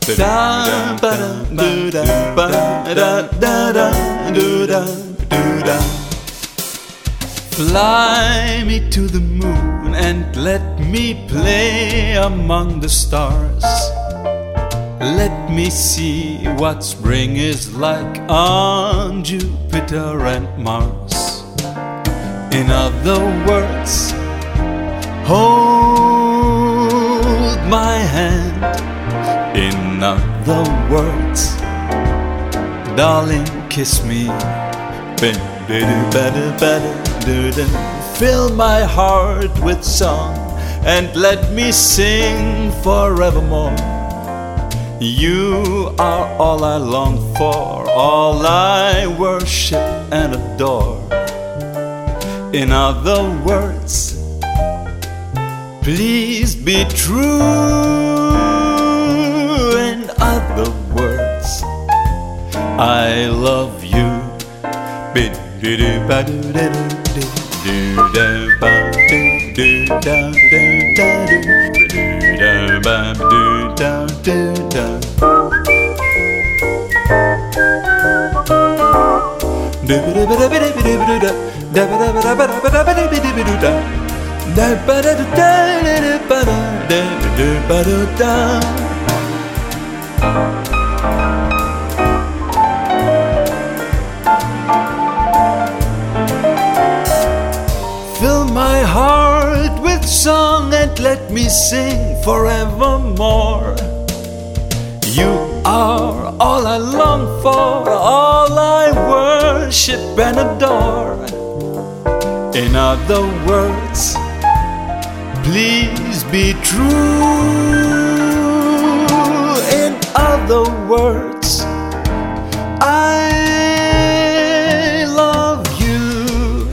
Da ba da do da ba da da da do da do da. Fly me to the moon and let me play among the stars. Let me see what spring is like on Jupiter and Mars. In other words, hold my hand. In other words, darling, kiss me. Fill my heart with song and let me sing forevermore. You are all I long for, all I worship and adore. In other words, please be true. In other words, I love you. Fill my heart with song and let me sing forevermore. You are all I long for, all I worship and adore. In other words, please be true. In other words, I love you.